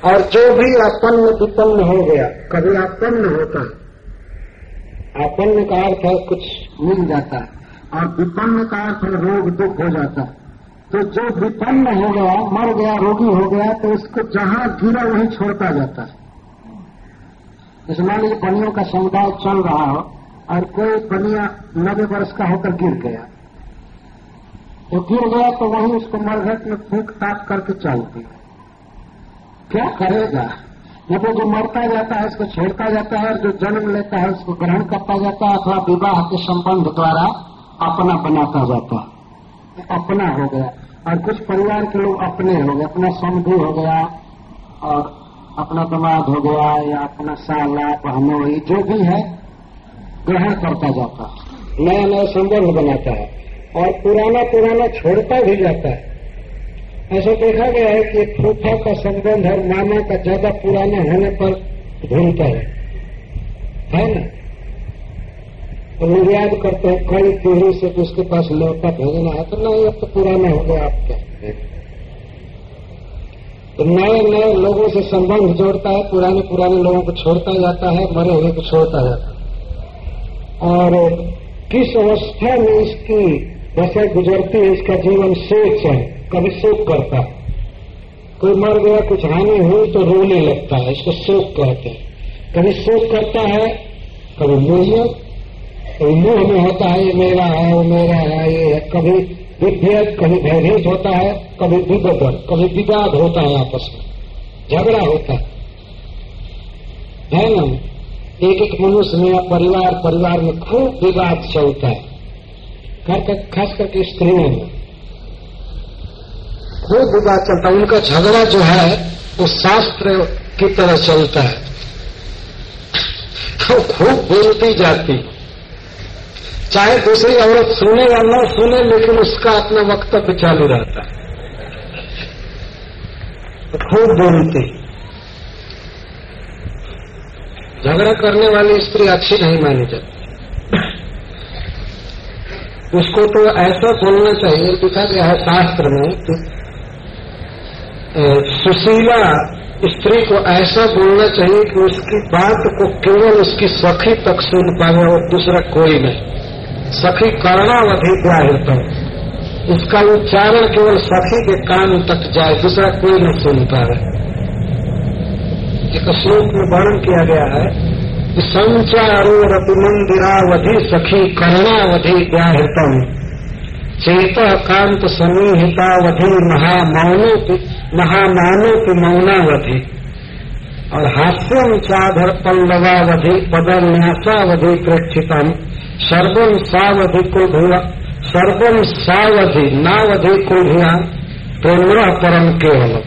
और जो भी आपन्न विपन्न हो गया, कभी आपन्न होता है, आपन्न का अर्थ है कुछ मिल जाता है, और विपन्न का अर्थ है रोग दुख हो जाता है। तो जो विपन्न हो गया, मर गया, रोगी हो गया, तो उसको जहां गिरा वहीं छोड़ता जाता है। जैसे मान लीजिए बनियों का समुदाय चल रहा हो और कोई बनिया 90 वर्ष का होकर गिर गया, तो गिर गया तो वहीं उसको मरघट में फूंक ताप करके चलती है। क्या करेगा? मतलब जो मरता जाता है उसको छोड़ता जाता है, और जो जन्म लेता है उसको ग्रहण करता जाता है, अथवा विवाह के संबंध द्वारा अपना बनाता जाता है। अपना हो गया। और कुछ परिवार के लोग अपने हो गए, अपना समधी हो गया और अपना दामाद हो गया या अपना साला बहनोई जो भी है ग्रहण करता जाता है, नया नया संबंध बनाता है और पुराना पुराना छोड़ता भी जाता है। ऐसा देखा गया है कि फूफा का संबंध और मामा का ज्यादा पुराना होने पर भूलता है ना। तो लोग याद करते हैं कई पीढ़ी से कि उसके पास लौटा भेजना है, तो नहीं, अब तो पुराना हो गया आप क्या। तो नए नए लोगों से संबंध जोड़ता है, पुराने पुराने लोगों को छोड़ता जाता है, मरे हुए को छोड़ता जाता है। और किस अवस्था में इसकी दशा गुजरती है, इसका जीवन सोच है, कभी शोक करता है। कोई मर गया, कुछ हानि हुई तो रोने लगता है, इसको शोक कहते हैं। कभी शोक करता है, कभी मुंह में होता है ये मेरा है, वो मेरा है, ये है। कभी विभेद, कभी भयभीत होता है, कभी विवाद, कभी विवाद होता है, आपस में झगड़ा होता है ना। एक एक मनुष्य में परिवार में खूब विवाद चलता है, खास करके स्त्रियों में खूब विवाद चलता है। उनका झगड़ा जो है वो शास्त्र की तरह चलता है, तो खूब बोलती जाती, चाहे दूसरी औरत सुने या न सुने, लेकिन उसका अपना वक्तव्य चालू रहता है, तो खूब बोलती। झगड़ा करने वाली स्त्री अच्छी नहीं मानी जाती। उसको तो ऐसा बोलना चाहिए, लिखा गया है शास्त्र में कि सुशीला स्त्री को ऐसा बोलना चाहिए कि उसकी बात को केवल उसकी सखी तक सुन पाए और दूसरा कोई नहीं। सखी कर्णावधि ग्राह्यतम, इसका उच्चारण केवल सखी के कान तक जाए, दूसरा कोई नहीं सुन पाए। एक श्लोक में वर्णन किया गया है कि संचारो रतिमंदिरावधि सखी कर्णावधि ग्राह्यतम चेत कांत समीहितावधि महामानोपि मौनावधि। और हास्यम चाधर पल्लवावधि पदन्यासावधि प्रेक्षितम सर्वम सावधि कुलभिया सर्वम सावधि नावधि कुलभिया प्रेम परम केवल।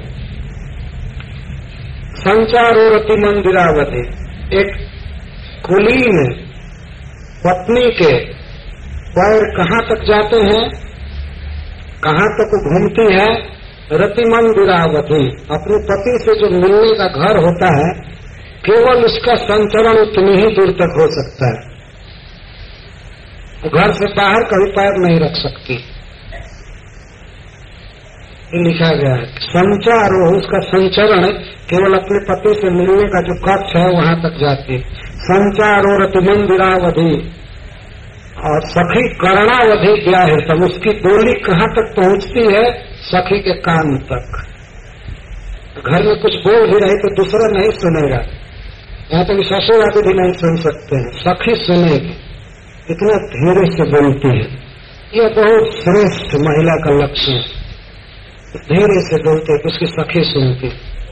संचारो रति मंदिरावधि, एक कुलीन पत्नी के पैर कहाँ तक जाते हैं, कहाँ तक घूमती है। रति मंदिरावधि, अपने पति से जो मिलने का घर होता है, केवल उसका संचरण उतनी ही दूर तक हो सकता है, घर से बाहर कभी पैर नहीं रख सकती। ये लिखा गया है। संचार हो, उसका संचरण केवल अपने पति से मिलने का जो कक्ष है वहां तक जाती है। संचार और रतिमंदिरावधि, और सखी कर्णावधि क्या है, तब उसकी बोली कहाँ तक पहुंचती है, सखी के कान तक। घर में कुछ बोल भी रही तो दूसरा नहीं सुनेगा, यहाँ तक ससुर आदि भी नहीं सुन सकते हैं, सखी सुनेगी, इतना धीरे से बोलती है। यह बहुत श्रेष्ठ महिला का लक्ष्य है, धीरे से बोलते है, उसकी सखी सुनती।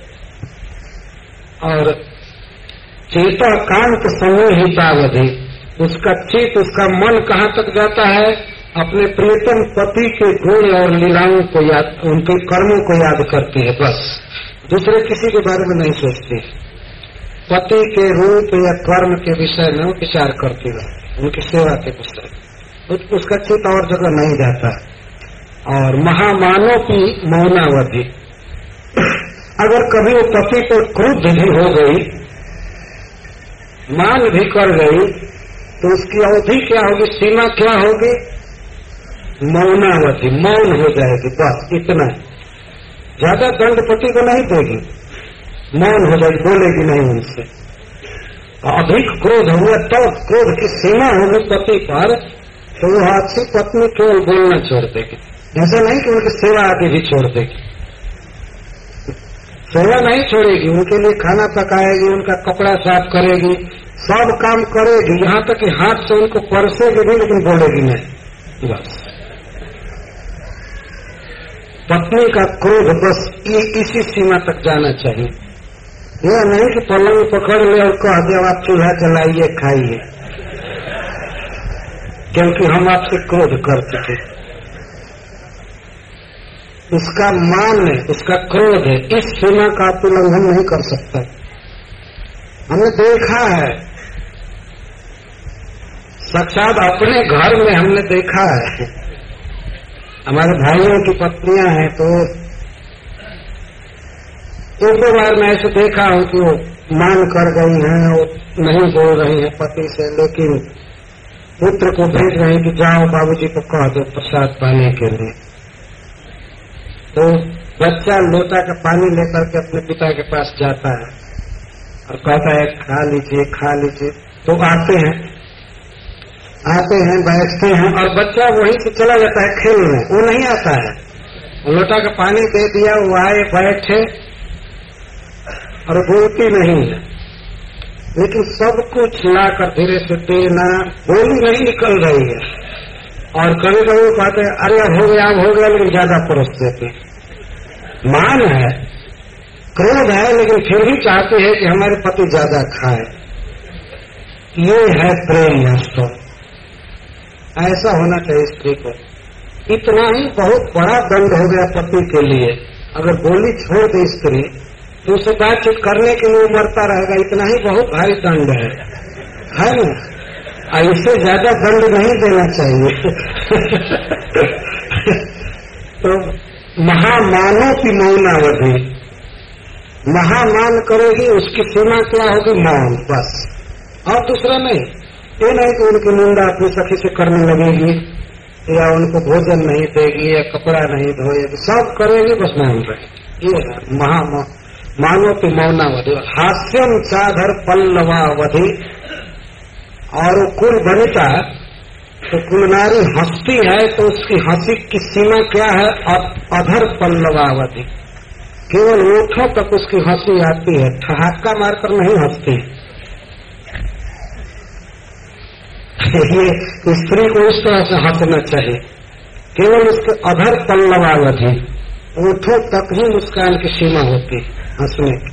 और चेता कांत समूहितावधि, उसका चित, उसका मन कहाँ तक जाता है, अपने प्रियतम पति के गुण और लीलाओं को याद, उनके कर्मों को याद करती है, बस दूसरे किसी के बारे में नहीं सोचती। पति के रूप या कर्म के विषय में विचार करती है, उनकी सेवा के विषय, उसका चित और जगह नहीं जाता। और महामानव की मौनावधि, अगर कभी वो पति को क्रुद्ध भी हो गई, मान भी कर गई, तो उसकी अवधि क्या होगी, सीमा क्या होगी, मौनावधि, मौन हो जाएगी, बस इतना। ज्यादा दंड पति को नहीं देगी, मौन हो जाएगी, बोलेगी नहीं उनसे। अधिक क्रोध हुआ तो क्रोध की सीमा होगी पति पर, तो वो अच्छी पत्नी केवल बोलना छोड़ देगी। ऐसा नहीं कि उनकी सेवा आदि भी छोड़ देगी, सेवा नहीं छोड़ेगी, उनके लिए खाना पकाएगी, उनका कपड़ा साफ करेगी, सब काम करेगी, यहाँ तक कि हाथ से उनको परसेगी भी, लेकिन बोलेगी नहीं। बस पत्नी का क्रोध बस इसी सीमा तक जाना चाहिए। यह नहीं कि पलंग पकड़ ले और कह दे आप चूल्हा जलाइए खाइए, क्योंकि हम आपसे क्रोध कर चुके। उसका मान है, उसका क्रोध है, इस सीमा का आप उल्लंघन नहीं कर सकता। हमने देखा है, साक्षात अपने घर में हमने देखा है। हमारे भाइयों की पत्नियां हैं, तो एक दो बार मैं ऐसे देखा हूं कि वो मान कर गई हैं, वो नहीं बोल रही हैं पति से, लेकिन पुत्र को भेज रहे हैं कि जाओ बाबूजी को कह दो प्रसाद पाने के लिए। तो बच्चा लोटा का पानी लेकर के अपने पिता के पास जाता है और कहता है खा लीजिए खा लीजिए। तो आते हैं बैठते हैं और बच्चा वहीं से चला जाता है खेलने, वो नहीं आता है। लोटा का पानी दे दिया, वो आए बैठे और बोलती नहीं है, लेकिन सब कुछ लाकर धीरे से देना, बोली नहीं निकल रही है। और कभी कभी कहते हैं अरे अब हो गया, लेकिन ज्यादा परोस देते। मान है, क्रोध है, लेकिन फिर भी चाहते हैं कि हमारे पति ज्यादा खाए। ये है प्रेम वास्तव, ऐसा होना चाहिए स्त्री को। इतना ही बहुत बड़ा दंड हो गया पति के लिए। अगर बोली छोड़ दे स्त्री तो उसे बातचीत करने के लिए मरता रहेगा, इतना ही बहुत भारी दंड है ना। इससे ज्यादा दंड नहीं देना चाहिए। तो महामानों की मौनावधि, महामान करेगी, उसकी सीमा क्या होगी? मौन, बस, और दूसरा नहीं। ये नहीं कि उनकी निंदा अपनी सखी से करने लगेगी या उनको भोजन नहीं देगी या कपड़ा नहीं धोएगी, सब करेगी, बस मौन रहेगी। ये है मानो की मौनावधि। हास्यम चाधर पल्लवावधि, और कुल बनिता, तो कुलनारी हंसती है तो उसकी हंसी की सीमा क्या है? अधर पल्लवावधि, केवल ओठों तक उसकी हंसी आती है, ठहाका मारकर नहीं हंसती। ये स्त्री को इस तरह से हंसना चाहिए, केवल उसके अधर पल्लवावधि, ओठों तक ही मुस्कान की सीमा होती हंसने की।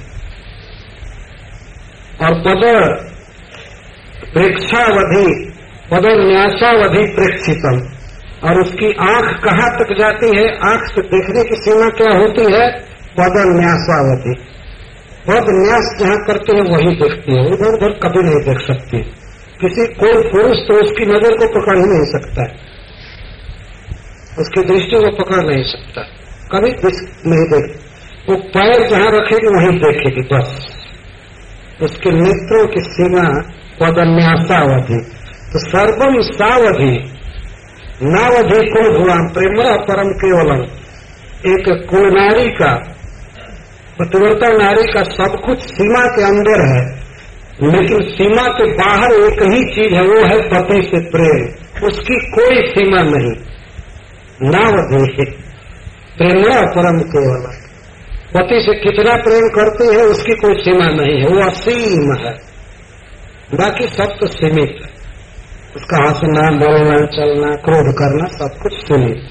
और पदर प्रेक्षावधि, पदर न्यासावधि प्रेक्षितम, और उसकी आंख कहाँ तक जाती है? आंख से देखने की सीमा क्या होती है? पदर न्यासावधि। पद न्यास जहाँ करते हैं वही देखती है, उधर उधर कभी नहीं देख सकती। कोई पुरुष तो उसकी नजर को पकड़ ही नहीं सकता है, उसकी दृष्टि को पकड़ नहीं सकता, कभी नहीं देख। वो पैर जहाँ रखेगी वहीं देखेगी, बस। उसके नेत्रों की सीमा पदन्यासावधि। तो सर्वम सावधि नावधि कुल भुआम प्रेमरा परम केवलम। एक कुलनारी का, पतिव्रता नारी का सब कुछ सीमा के अंदर है, लेकिन सीमा के बाहर एक ही चीज है, वो है पति से प्रेम। उसकी कोई सीमा नहीं। नावधि प्रेमरा परम केवल, पति से कितना प्रेम करती है उसकी कोई सीमा नहीं है, वो असीम है। बाकी सब तो सीमित है, उसका हंसना, बोलना, चलना, क्रोध करना, सब कुछ सीमित।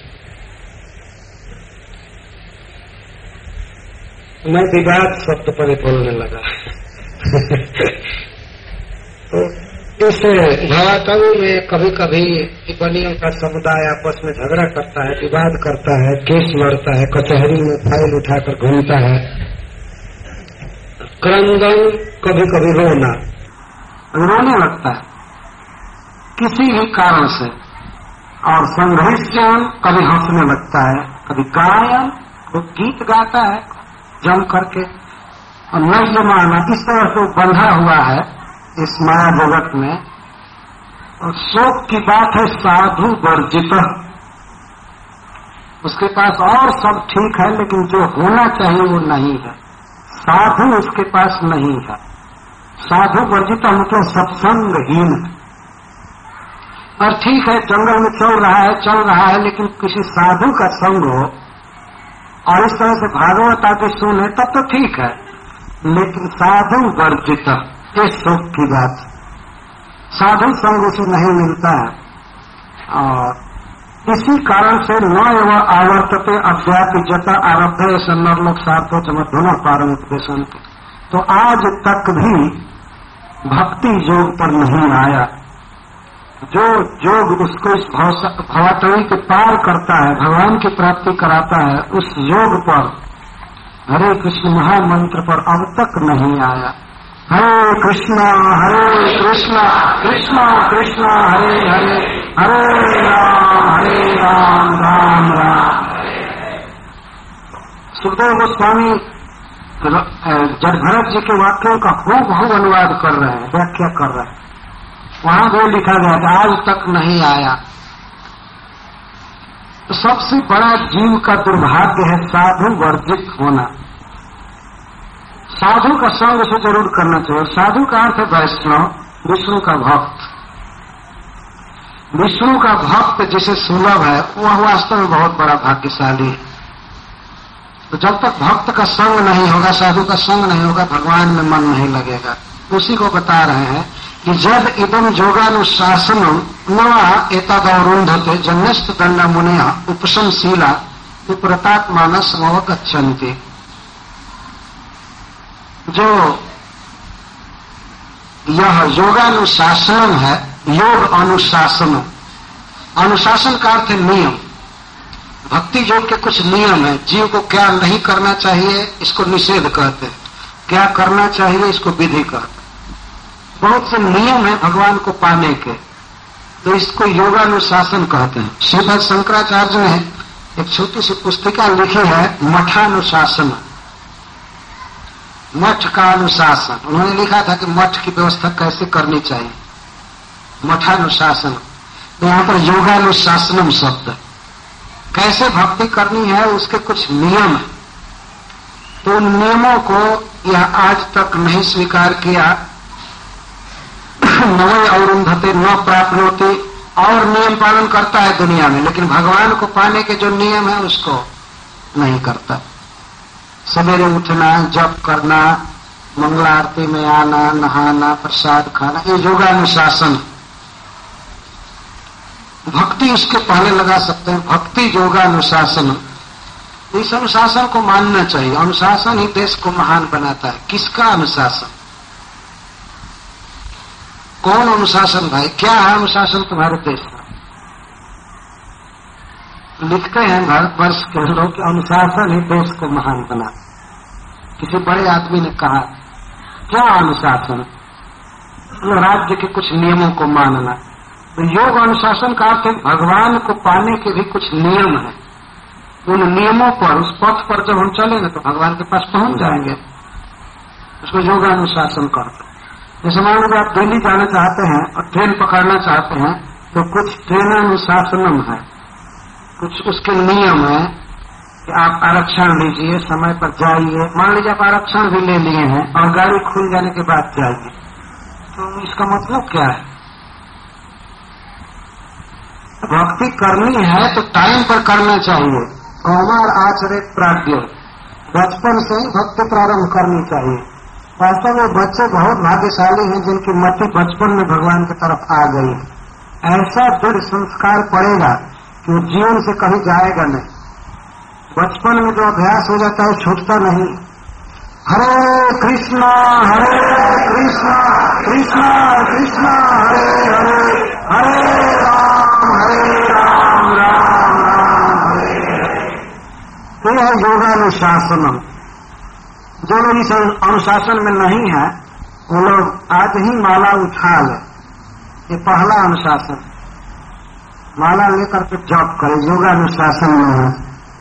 मैं विवाद शब्द पर ही बोलने लगा। तो इस भावाकवि में कभी कभी टिप्पणियों का समुदाय आपस में झगड़ा करता है, विवाद करता है, केस लड़ता है, कचहरी में फाइल उठाकर घूमता है। क्रंदन, कभी कभी रोना लगता है किसी भी कारण से, और संघर्षण, कभी हंसने लगता है, कभी गायन, कोई गीत गाता है जम करके, और नजमाना इस तरह से बंधा हुआ है इस माया जगत में। और शोक की बात है साधु वर्जित, उसके पास और सब ठीक है, लेकिन जो होना चाहिए वो नहीं है। साधु उसके पास नहीं है। साधु वर्जित मतलब सत्संगहीन। और ठीक है, जंगल में चल रहा है, लेकिन किसी साधु का संग हो और इस तरह से भागवत आदि सुने तब तो ठीक है, लेकिन साधु वर्जित, ये शोक की बात। साधु संग उसे नहीं मिलता है। और इसी कारण से न एवं आवर्तते अध्यात्मजता आरब्ध नरलोक सार्थो चमध्वना पारमोपदेशन। तो आज तक भी भक्ति योग पर नहीं आया। जो योग उसको इस भवाटवी के पार करता है, भगवान की प्राप्ति कराता है, उस योग पर, हरे कृष्ण महामंत्र पर अब तक नहीं आया। हरे कृष्ण कृष्ण कृष्ण हरे हरे, हरे राम राम राम। सुखदेव गोस्वामी भरत जी के वाक्यों का हूबहू अनुवाद कर रहे हैं, व्याख्या कर रहे हैं। वहां वो लिखा गया था आज तक नहीं आया। तो सबसे बड़ा जीव का दुर्भाग्य है साधु वर्जित होना। साधु का संग उसे जरूर करना चाहिए। साधु का अर्थ है वैष्णव, विष्णु का भक्त। विष्णु का भक्त जिसे सुलभ है वह वास्तव में बहुत बड़ा भाग्यशाली है। तो जब तक भक्त का संग नहीं होगा, साधु का संग नहीं होगा, भगवान में मन नहीं लगेगा। उसी को बता रहे हैं कि जब इदम योगानुशासनम नवा एतदवरुन्धते जन्यस्त दंड मुनिया उपशमशीला विप्रतात्मान समवगच्छन्ति। जो यह योगानुशासन है, योग अनुशासन, अनुशासन का अर्थ है नियम। भक्ति योग के कुछ नियम है। जीव को क्या नहीं करना चाहिए इसको निषेध कहते हैं, क्या करना चाहिए इसको विधि कहते हैं। बहुत से नियम है भगवान को पाने के, तो इसको योगानुशासन कहते हैं। श्रीमद शंकराचार्य ने एक छोटी सी पुस्तिका लिखी है, मठानुशासन, मठ का अनुशासन। उन्होंने लिखा था कि मठ की व्यवस्था कैसे करनी चाहिए, मठानुशासन। तो यहाँ पर योगानुशासनम शब्द, कैसे भक्ति करनी है उसके कुछ नियम है। तो उन नियमों को यह आज तक नहीं स्वीकार किया। नवे अवरुंधते न प्राप्त होते, और नियम पालन करता है दुनिया में, लेकिन भगवान को पाने के जो नियम है उसको नहीं करता। सवेरे उठना, जप करना, मंगला आरती में आना, नहाना, प्रसाद खाना, ये योगानुशासन। भक्ति उसके पहले लगा सकते हैं, भक्ति योगानुशासन। इस अनुशासन को मानना चाहिए। अनुशासन ही देश को महान बनाता है। किसका अनुशासन? कौन अनुशासन भाई? क्या है अनुशासन तुम्हारे देश में? लिखते हैं भारतवर्ष के लोग कि अनुशासन ही देश को महान बना। किसी बड़े आदमी ने कहा, क्या अनुशासन? राज्य के कुछ नियमों को मानना। तो योग अनुशासन का अर्थ है भगवान को पाने के भी कुछ नियम है। उन नियमों पर, उस पथ पर जब हम चलेंगे तो भगवान के पास पहुंच जाएंगे। उसको योगानुशासन करते हैं। जैसे मान लीजिए आप दिल्ली जाना चाहते हैं और ट्रेन पकड़ना चाहते हैं, तो कुछ ट्रेनानुशासनम है, कुछ उसके नियम है कि आप आरक्षण लीजिए, समय पर जाइए। मान लीजिए आप आरक्षण भी ले लिए हैं और गाड़ी खुल जाने के बाद जाइए, तो इसका मतलब क्या है? भक्ति करनी है तो टाइम पर करना चाहिए। कौमार आचरित प्राज्ञ, बचपन से ही भक्ति प्रारंभ करनी चाहिए। वास्तव में बच्चे बहुत भाग्यशाली हैं जिनकी मति बचपन में भगवान की तरफ आ गई है। ऐसा दृढ़ संस्कार पड़ेगा कि वो जीवन से कहीं जाएगा नहीं। बचपन में जो अभ्यास हो जाता है छूटता नहीं। हरे कृष्णा कृष्ण कृष्ण हरे हरे, हरे राम राम राम हरे हरे। तो यह योगानुशासनम। जो लोग इस अनुशासन में नहीं है वो लोग आज ही माला उठा ले। ये पहला अनुशासन, माला लेकर के जप करे, योगानुशासन में है।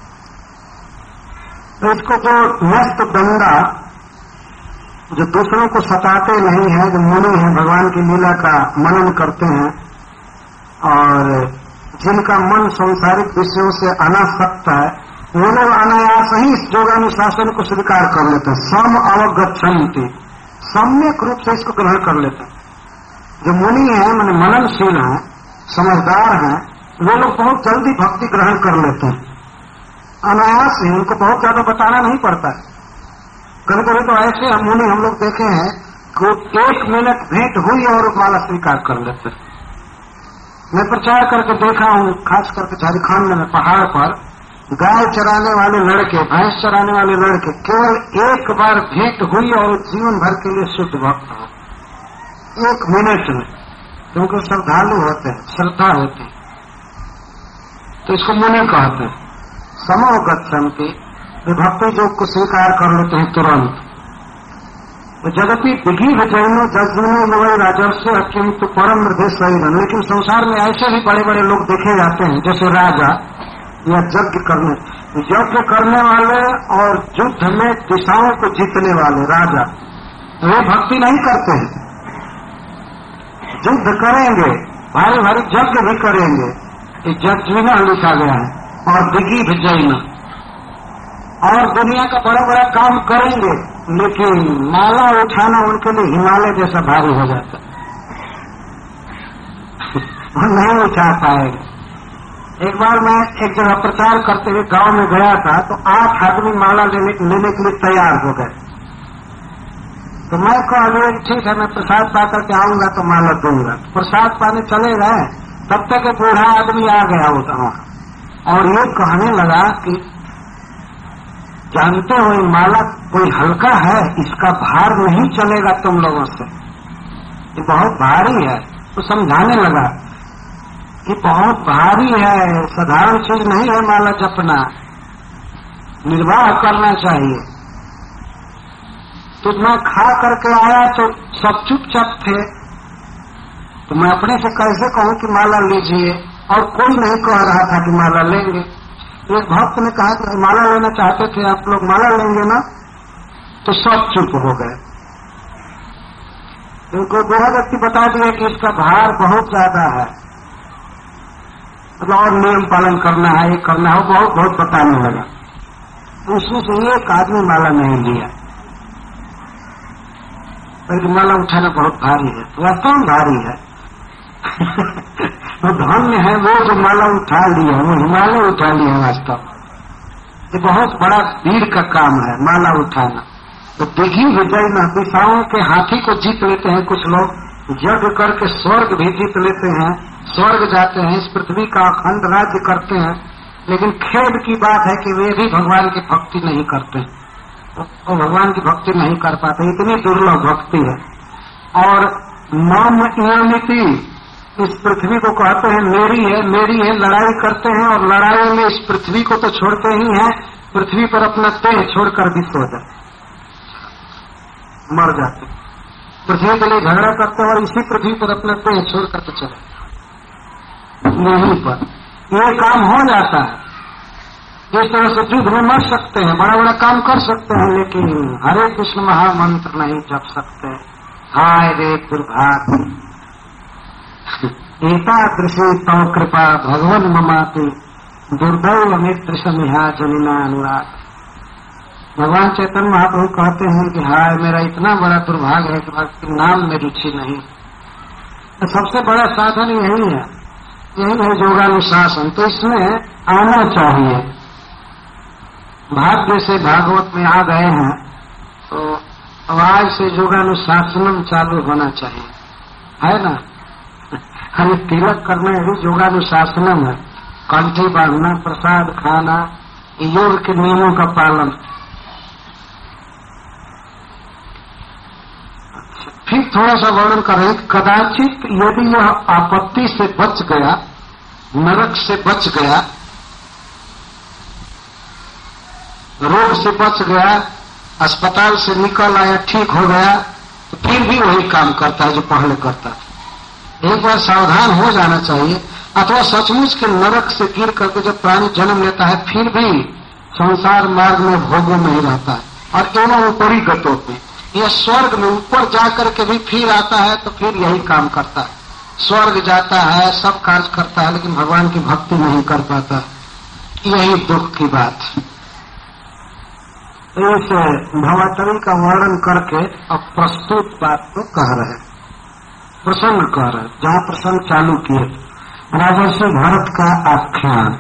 तो इसको जो नष्ट दंडा, जो दूसरों को सताते नहीं है, जो मुनि है, भगवान की लीला का मनन करते हैं और जिनका मन संसारिक विषयों से अनासक्त है, वो लोग अनायास ही इस योगानुशासन को स्वीकार कर लेते हैं। सम अवगच्छन्ति, सम्यक रूप से इसको ग्रहण कर लेते हैं। जो मुनि है माने मननशील है, समझदार है, वो लोग बहुत जल्दी भक्ति ग्रहण कर लेते हैं, अनायास ही, उनको बहुत ज्यादा बताना नहीं पड़ता है। कभी कभी तो ऐसे मुनि हम लोग देखे हैं कि 1 मिनट भेंट हुई और माला स्वीकार कर लेते हैं। मैं प्रचार करके देखा हूं, खास करके झारखंड में पहाड़ पर गाय चराने वाले लड़के, भैंस चराने वाले लड़के, केवल 1 बार भेंट हुई और जीवन भर के लिए शुद्ध भक्त हो, 1 मिनट में, क्योंकि श्रद्धालु होते हैं, श्रद्धा होती है, तो इसको मुनि कहते हैं। समोगच्छन्ति, वे भक्ति योग को स्वीकार कर लेते हैं तुरंत। जगति दिघी जैनो जजनो मोय राजस्व किंतु परम हृदय शरीरन, लेकिन संसार में ऐसे भी बड़े बड़े लोग देखे जाते हैं, जैसे राजा या यज्ञ करने वाले और युद्ध में दिशाओं को जीतने वाले राजा, वे भक्ति नहीं करते हैं। युद्ध करेंगे, भारी भारी यज्ञ भी करेंगे, यज्ञिना लिखा गया है, और दिघी जैन, और दुनिया का बड़ा बड़ा काम करेंगे, लेकिन माला उठाना उनके लिए हिमालय जैसा भारी हो जाता है, वो नहीं उठा पाएगा। एक बार मैं एक जगह प्रचार करते हुए गांव में गया था, तो 8 आदमी माला लेने के लिए तैयार हो गए। तो मैं कहा ठीक है, मैं प्रसाद पा करके आऊंगा तो माला दूंगा। प्रसाद पाने चले गए, तब तक एक बूढ़ा आदमी आ गया होता और ये कहने लगा कि जानते हो ये माला कोई हल्का है, इसका भार नहीं चलेगा तुम लोगों से, ये बहुत भारी है। तो समझाने लगा कि बहुत भारी है, साधारण चीज नहीं है माला जपना, निर्वाह करना चाहिए। तो मैं खा करके आया तो सब चुपचाप थे, तो मैं अपने से कैसे कहूं कि माला लीजिए, और कोई नहीं कह रहा था कि माला लेंगे। एक भक्त ने कहा कि माला लेना चाहते थे आप लोग, माला लेंगे ना? तो सब चुप हो गए। उनको बूढ़ा व्यक्ति बता दिया कि इसका भार बहुत ज्यादा है, मतलब और नियम पालन करना है, ये करना है, बहुत बहुत बताने लगा। उसमें से एक आदमी माला नहीं लिया, बल्कि माला उठाना बहुत भारी है। वास्तव में भारी है। वो धन्य है वो जो माला उठा लिया, वो हिमालय उठा लिया। वास्तव ये बहुत बड़ा वीर का काम है माला उठाना। तो दिघी विजय में दिशाओं के हाथी को जीत लेते हैं कुछ लोग, यज्ञ करके स्वर्ग भी जीत लेते हैं, स्वर्ग जाते हैं, इस पृथ्वी का अखंड राज्य करते हैं। लेकिन खेद की बात है कि वे भी भगवान की भक्ति नहीं करते, वो भगवान की भक्ति नहीं कर पाते, इतनी दुर्लभ भक्ति है। और मम इयमिति, इस पृथ्वी को कहते हैं मेरी है मेरी है, लड़ाई करते हैं, और लड़ाई में इस पृथ्वी को तो छोड़ते ही हैं, पृथ्वी पर अपना देह छोड़कर भी सो जाते, मर जाते, पृथ्वी के लिए झगड़ा करते हैं और इसी पृथ्वी पर अपना देह छोड़कर तो चले, यहीं पर ये काम हो जाता है। इस तरह से युद्ध में मर सकते हैं, बड़ा बड़ा काम कर सकते हैं, लेकिन हरे कृष्ण महामंत्र नहीं जप सकते। हाय रे दुर्भाग्य, एतादृशी तव कृपा भगवन ममाति, दुर्दैव मित्र समिहा जनिना अनुराग। भगवान चैतन्य महाप्रभु कहते हैं कि हाय मेरा इतना बड़ा दुर्भाग्य है कि भक्ति नाम में रुचि नहीं। तो सबसे बड़ा साधन यही है योगानुशासन। तो इसमें आना चाहिए। भाग्य से भागवत में आ गए हैं तो आज से योगानुशासनम चालू होना चाहिए, है ना? हमें तिलक करना ही योगानुशासनम है, कंठी बांधना, प्रसाद खाना, योग के नियमों का पालन। फिर थोड़ा सा वर्णन कर रहे, कदाचित यदि यह आपत्ति से बच गया, नरक से बच गया, रोग से बच गया, अस्पताल से निकल आया, ठीक हो गया, तो फिर भी वही काम करता है जो पहले करता है। एक बार सावधान हो जाना चाहिए। अथवा सचमुच के नरक से गिर करके जब प्राणी जन्म लेता है फिर भी संसार मार्ग में भोगों में ही रहता है, और एवं ऊपरी गतों पे, यह स्वर्ग में ऊपर जाकर के भी फिर आता है तो फिर यही काम करता है। स्वर्ग जाता है, सब कार्य करता है, लेकिन भगवान की भक्ति नहीं कर पाता है। यही दुख की बात। इस भवाटवी का वर्णन करके अब प्रस्तुत बात को कह रहे, प्रसंग कह रहे, जहां प्रसंग चालू किए राजर्षि भरत का आख्यान।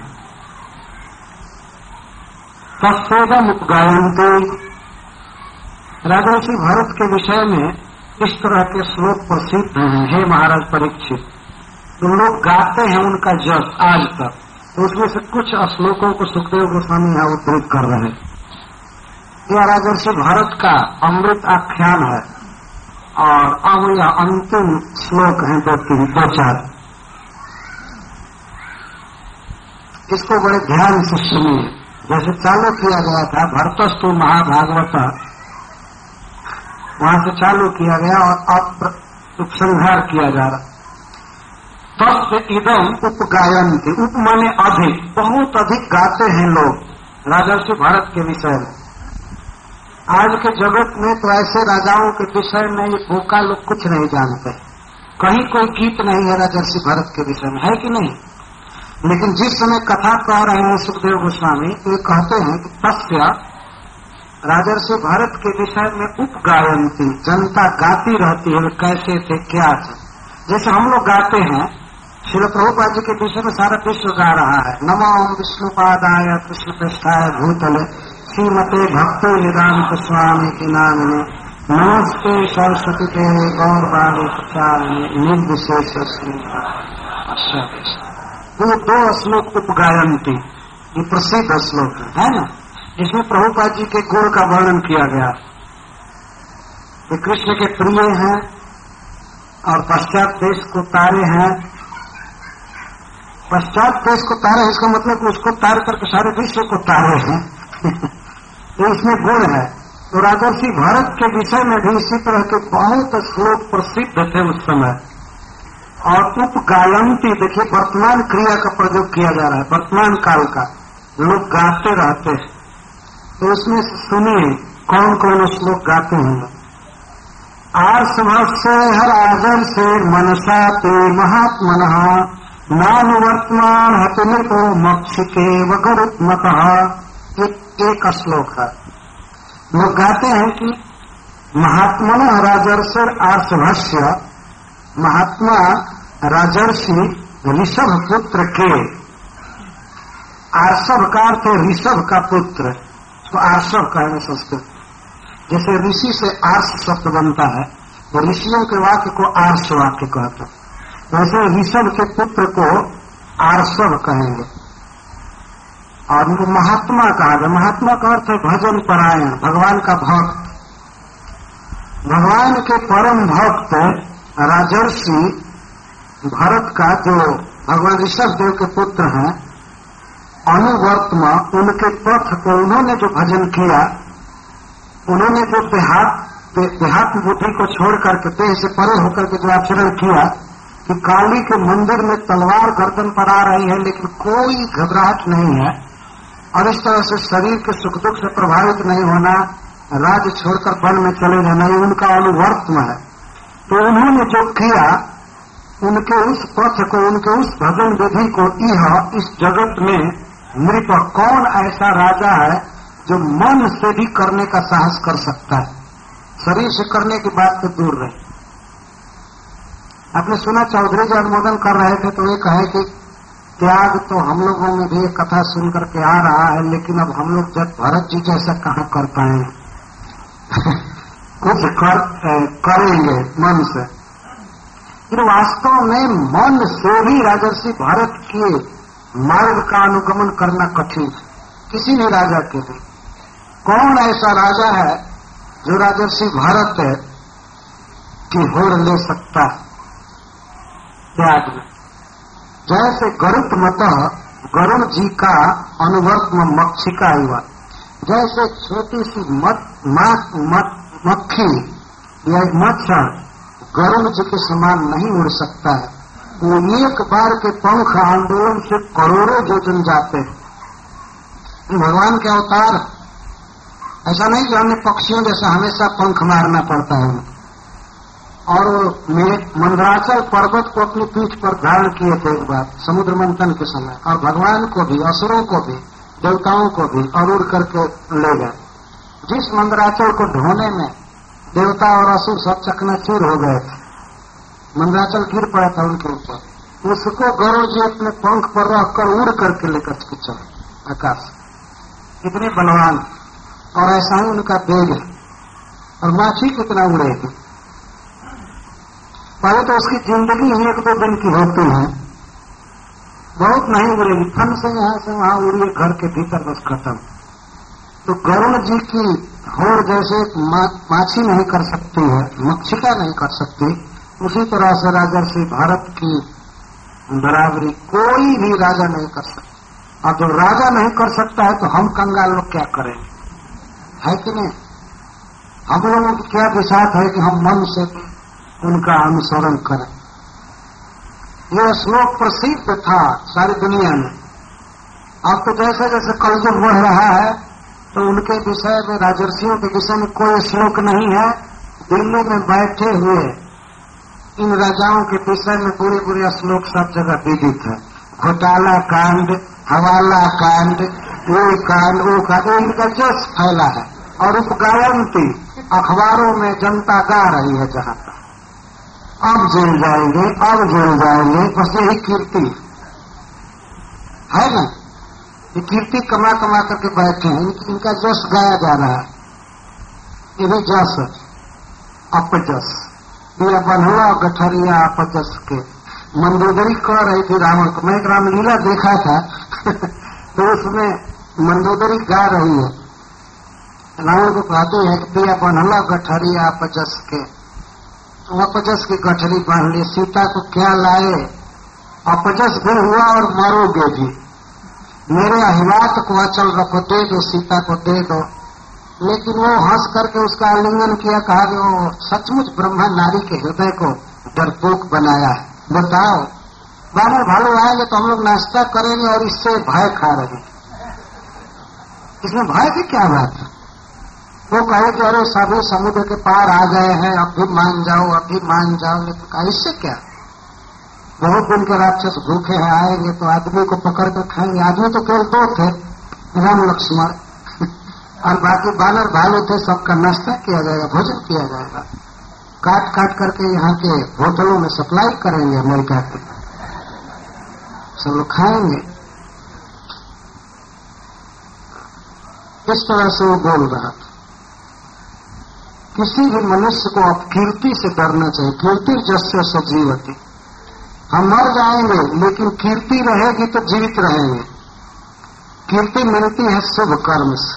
तत्सेदम उपगायन्ते, राजर्षि भरत के विषय में इस तरह के श्लोक प्रसिद्ध हैं। हे महाराज परीक्षित, तुम लोग गाते हैं उनका जस आज तक, तो उसमें से कुछ श्लोकों को सुखदेव गोस्वामी यहाँ उद्धृत कर रहे हैं। यह राजर्षि भरत का अमृत आख्यान है और अब यह अंतिम श्लोक है, दो चार। इसको बड़े ध्यान से सुनिए। जैसे चालू किया गया था भरतस्तु महाभागवत, वहां से चालू किया गया और अब उपसंहार किया जा रहा। तस्य इदम उपगायन्ति, उप माने अधिक, बहुत अधिक गाते हैं लोग राजर्षि भरत के विषय में। आज के जगत में तो ऐसे राजाओं के विषय में ये भूखा लोग कुछ नहीं जानते। कहीं कोई गीत नहीं है राजर्षि भरत के विषय में, है कि नहीं? लेकिन जिस समय कथा कह रहे हैं सुखदेव गोस्वामी, तो ये कहते हैं कि तस्य, राजर्षि भरत के विषय में उपगायन्ति, जनता गाती रहती है कैसे थे क्या थे। जैसे हम लोग गाते हैं, श्रील प्रभुपाद जी के विषय में सारा विश्व गा रहा है। नमो विष्णुपादाय कृष्ण पृष्ठाय भूतले श्रीमते भक्तो निदान्त स्वामी के नामिने नमस्ते सरस्वती ते गौरवाणी प्रचारिणे निर्विशेष श्री। वो दो श्लोक उपगायन्ति, ये प्रसिद्ध श्लोक है ना। इसमें प्रभुपाद जी के गुण का वर्णन किया गया। ये कृष्ण के प्रिय हैं और पश्चात देश को तारे हैं। पश्चात देश को तारे, इसका मतलब उसको तार करके सारे विश्व को तारे हैं। तो इसमें गुण है। तो राजर्षि भरत के विषय में भी इसी तरह के बहुत श्लोक प्रसिद्ध थे उस समय। और उपगायन्ति, देखिए वर्तमान क्रिया का प्रयोग किया जा रहा है, वर्तमान काल का, लोग गाते रहते हैं। तो इसमें सुनिए कौन कौन श्लोक गाते हैं। आर्षभस्य हराजर से मनसा ते महात्मनः नानुवर्तमान हतुनितो मक्षिके वगरुत्मतः। एक श्लोक है। लोग गाते हैं कि महात्मन राजर्षि आर्षभस्य, महात्मा राजर्षि ऋषभ पुत्र के, आर्षभ का अर्थ है ऋषभ का पुत्र, तो आर्षभ कहेंगे संस्कृत। जैसे ऋषि से आर्ष शब्द बनता है, तो ऋषियों के वाक्य को आर्ष वाक्य कहते हैं। वैसे ऋषभ के पुत्र को आर्षभ कहेंगे। और उनको महात्मा कहा गया। महात्मा का अर्थ है भजन परायण, भगवान का भक्त। भगवान के परम भक्त राजर्षि भरत का, जो भगवान ऋषभ देव के पुत्र हैं, अनुवर्तमा, उनके पथ को उन्होंने जो भजन किया, उन्होंने जो देहात्म बुद्धि को छोड़ करके देह से परे होकर के जो आचरण किया कि काली के मंदिर में तलवार गर्दन पर आ रही है लेकिन कोई घबराहट नहीं है, और इस तरह से शरीर के सुख दुख से प्रभावित नहीं होना, राज्य छोड़कर वन में चले जाना, ये उनका अनुवर्तम है। तो उन्होंने जो किया, उनके उस पथ को, उनके उस भजन विधि को, यह इस जगत में नृप, कौन ऐसा राजा है जो मन से भी करने का साहस कर सकता है? शरीर से करने की बात तो दूर रहे। आपने सुना चौधरी जी अनुमोदन कर रहे थे, तो ये कहे कि त्याग तो हम लोगों में भी कथा सुन करके आ रहा है, लेकिन अब हम लोग जब भरत जी जैसा कहाँ कर पाए कुछ करेंगे मन से। फिर वास्तव में मन से भी राजर्षि भरत के मार्ग का अनुगमन करना कठिन है, किसी भी राजा के लिए। कौन ऐसा राजा है जो राजर्षि भरत की होड़ ले सकता है त्याग में? जैसे गरुत्मतः, गरुड़ जी का अनुवर्तम मक्षिका हुआ। जैसे छोटी सी मक्खी या मच्छर गरुड़ जी के समान नहीं उड़ सकता है, वो एक बार के पंख आंदोलन से करोड़ों योजन जाते हैं। भगवान के अवतार, ऐसा नहीं कि हमें पक्षियों जैसा हमेशा पंख मारना पड़ता है। और मंदराचल पर्वत को अपनी पीठ पर धारण किए थे एक बार समुद्र मंथन के समय, और भगवान को भी, असुरों को भी देवताओं को भी, और उड़ करके ले गए। जिस मंदराचल को ढोने में देवता और असुर सब चकनाचूर हो गए थे, मंदराचल गिर पड़ा था उनके ऊपर, उसको गरुड़ जी अपने पंख पर रखकर उड़ करके लेकर के चले आकाश। कितने बलवान, और ऐसा ही उनका वेग है। और माछी कितना उड़ेगी, पहले तो उसकी जिंदगी ही 1-2 दिन की होती है, बहुत नहीं उड़ेगी, फन से यहां से वहां उड़िए, घर के भीतर बस खत्म। तो गरुड़ जी की होड़ जैसे माछी नहीं कर सकती है, मक्षिका नहीं कर सकती, उसी तरह से राजर्षि भरत की बराबरी कोई भी राजा नहीं कर सकता। और जब राजा नहीं कर सकता है तो हम कंगाल लोग क्या करेंगे, है कि नहीं? हम लोगों की क्या विशात है कि हम मन से उनका अनुसरण करें। यह श्लोक प्रसिद्ध था सारी दुनिया में। अब तो जैसे जैसे कलयुग बढ़ रहा है तो उनके विषय में, राजर्षियों के विषय में कोई श्लोक नहीं है। दिल्ली में बैठे हुए इन राजाओं के विषय में पूरे पूरे श्लोक सब जगह विदित है। घोटाला कांड, हवाला कांड, वो कांड, वो कांड, इनका जस फैला है। और उपगायंती अखबारों में जनता गा रही है जहां तक। अब जेल जाएंगे, अब जेल जाएंगे, बस यही कीर्ति है ना। ये कीर्ति कमा कमा करके बैठे हैं, इनका जस गाया जा रहा है। ये भी जस अपजस, ये बनहुआ गठरिया अपजस के। मंदोदरी कह रही थी रावण को, मैं एक रामलीला देखा था तो उसमें मंदोदरी गा रही है, रावण को कहती है कि पिया बनहुआ गठरिया अपजस के। तो अपजस की गठरी बांध ली, सीता को क्या लाए, अपजस भी हुआ और मरोगे भी, मेरे अहिवात को अचल रखो, दे दो सीता को, दे दो। लेकिन वो हंस करके उसका आलिंगन किया, कहा कि वो सचमुच ब्रह्मा नारी के हृदय को डरपोक बनाया है। बताओ, बानर भालू आएंगे तो हम लोग नाश्ता करेंगे और इससे भय खा रहे हैं, इसमें भय की क्या बात है? वो कहे कि अरे सभी समुद्र के पार आ गए हैं, अब भी मान जाओ, अब भी मान जाओ। लेकिन कहा इससे क्या, बहुत दिन के राक्षस भूखे हैं, आएंगे तो आदमी को पकड़ कर खाएंगे। आदमी तो केवल 2 थे, राम लक्ष्मण और बाकी बानर भालू थे, सबका नाश्ता किया जाएगा, भोजन किया जाएगा, काट काट करके यहाँ के होटलों में सप्लाई करेंगे, अमेरिका के सब लोग खाएंगे। इस तरह से वो बोल रहा था। किसी भी मनुष्य को अब कीर्ति से डरना चाहिए। कीर्ति जस्य सजीवती, हम मर जाएंगे लेकिन कीर्ति रहेगी तो जीवित रहेंगे। कीर्ति मिलती है शुभ कर्म से।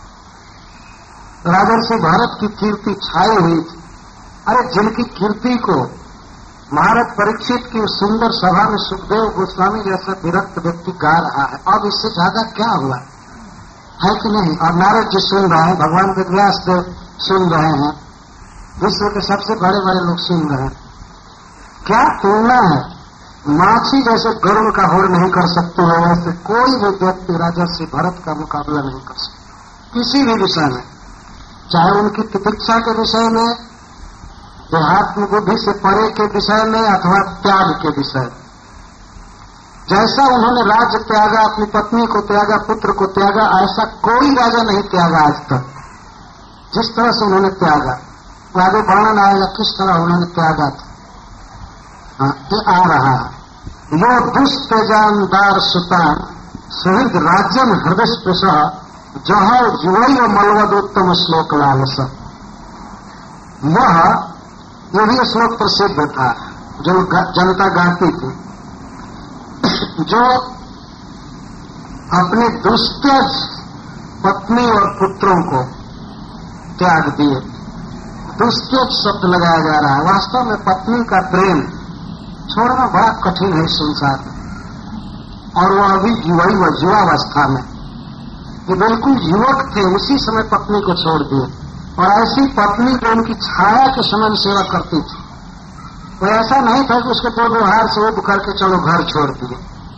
राजर्षि भरत की कीर्ति छाई हुई थी। अरे जिनकी कीर्ति को महाराज परीक्षित की सुंदर सभा में सुखदेव गोस्वामी जैसा विरक्त व्यक्ति गा रहा है, अब इससे ज्यादा क्या हुआ है कि नहीं? और नारद जी सुन रहे हैं, भगवान वेदव्यास देव सुन रहे हैं, विश्व के सबसे बड़े बड़े लोग सुन रहे हैं। क्या तुलना है, माछी जैसे गरुड़ का होड़ नहीं कर सकते हो, वैसे कोई भी व्यक्ति राजर्षि भरत का मुकाबला नहीं कर सकता किसी भी विषय में, चाहे उनकी तितिक्षा के विषय में, देहात्म बुद्धि से परे के विषय में, अथवा त्याग के विषय में। जैसा उन्होंने राज्य त्यागा, अपनी पत्नी को त्यागा, पुत्र को त्यागा, ऐसा कोई राजा नहीं त्यागा आज तक जिस तरह से उन्होंने त्यागा। आगे वर्णन आएगा किस तरह उन्होंने त्यागा था। ये आ रहा है। यो दुष्तेजानदार सुतान सहित राज्यम हृदय स्पृश जह जुवैय मलवदोत्तम श्लोक लालस। यह भी श्लोक प्रसिद्ध था जो जनता गाती थी। जो अपने दुष्टज पत्नी और पुत्रों को त्याग दिए, दुष्टज शब्द लगाया जा रहा है। वास्तव में पत्नी का प्रेम छोड़ना बड़ा कठिन है संसार में, और वह अभी युवावस्था में, ये बिल्कुल युवक थे, उसी समय पत्नी को छोड़ दिए। और ऐसी पत्नी जो उनकी छाया के समान सेवा करती थी, तो ऐसा नहीं था कि उसके दो व्यवहार से उब करके चलो घर छोड़ दिए।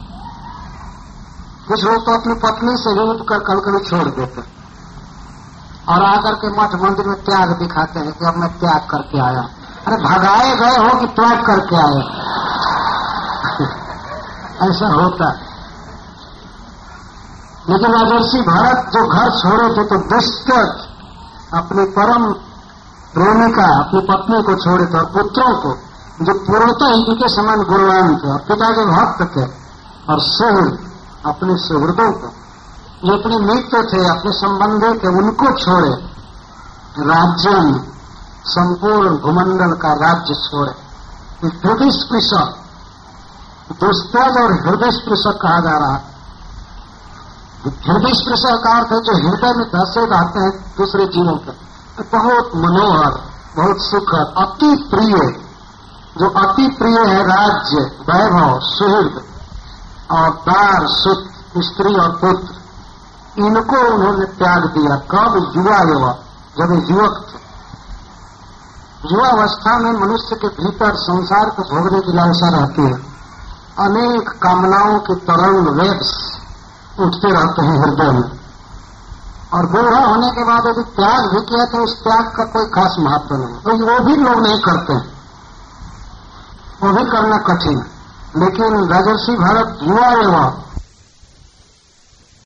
कुछ लोग तो अपनी पत्नी से भी उब कर कल कभी छोड़ देते और आकर के मठ मंदिर में त्याग दिखाते हैं कि अब मैं त्याग करके आया। अरे भगाए गए हो कि त्याग करके आए? ऐसा होता। लेकिन राजर्षि भरत जो घर छोड़े थे तो दुष्ट अपने परम प्रेमिका अपनी पत्नी को छोड़े थे और पुत्रों को जो पूर्णतः इनके समान गुणवान थे और पिता के भक्त थे, और सुहृद अपने सुहृदों को जो अपने मित्र थे अपने संबंधी थे उनको छोड़े, राज्य संपूर्ण भूमंडल का राज्य छोड़े। हृदय स्पृशक, दुष्टज और हृदय स्पृशक कहा जा रहा है। हृदय स्पृशक का अर्थ है जो हृदय में धसे रहते हैं दूसरे जीवों के, बहुत मनोहर, बहुत सुखद, अति प्रिय, जो अति प्रिय है राज्य, वैभव, सुहृद और दार, सुत, स्त्री और पुत्र, इनको उन्होंने त्याग दिया। कब? युवा जब युवक थे। युवावस्था में मनुष्य के भीतर संसार को भोगने की लालसा रहती है, अनेक कामनाओं के तरंग वेव्स उठते रहते हैं हृदय में, और बूढ़ा होने के बाद यदि त्याग भी किया तो उस त्याग का कोई खास महत्व नहीं, तो वो भी लोग नहीं करते, वो भी करना कठिन। लेकिन राजर्षि भरत युवा